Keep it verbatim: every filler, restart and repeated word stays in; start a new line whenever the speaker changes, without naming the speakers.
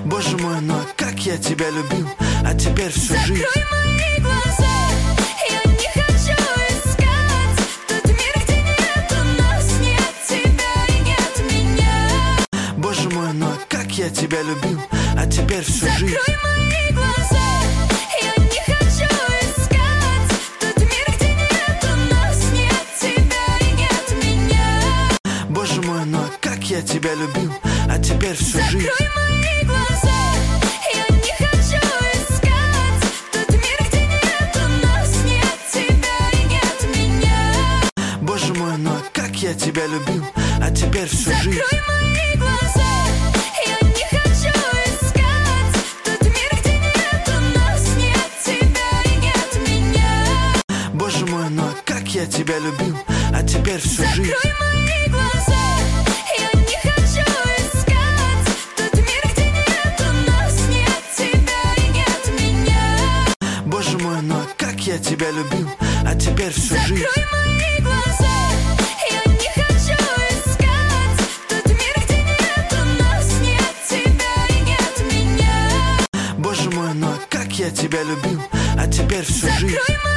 Боже мой, но как я тебя любил, а теперь всю жизнь.
Закрой мои глаза, я не хочу искать тот мир, где нету нас, нет тебя и нет меня.
Боже мой, но как я тебя любил, а теперь всю жизнь.
Закрой мои глаза, я не хочу искать тот мир, где нету нас, нет тебя и нет меня.
Боже мой, но как я тебя любил, а теперь всю жизнь.
Закрой мои глаза, я не хочу искать тот мир, где нету нас, нет тебя и нет меня.
Боже мой, но как я тебя любил, а теперь всю жизнь.
Закрой мои глаза, я не хочу искать тот мир, где нету нас, нет тебя и нет меня.
Боже мой, но как я тебя любил, а теперь всю жизнь.
Закрой мои глаза, я не хочу искать тот мир, где нету нас, нет тебя и нет меня.
Боже мой, но как я тебя любил, а теперь всю жизнь.
Закрой мои глаза, я не хочу искать тот мир, где нету нас, нет тебя и нет меня.
Боже мой, но как я тебя любил, а теперь всю жизнь.
Закрой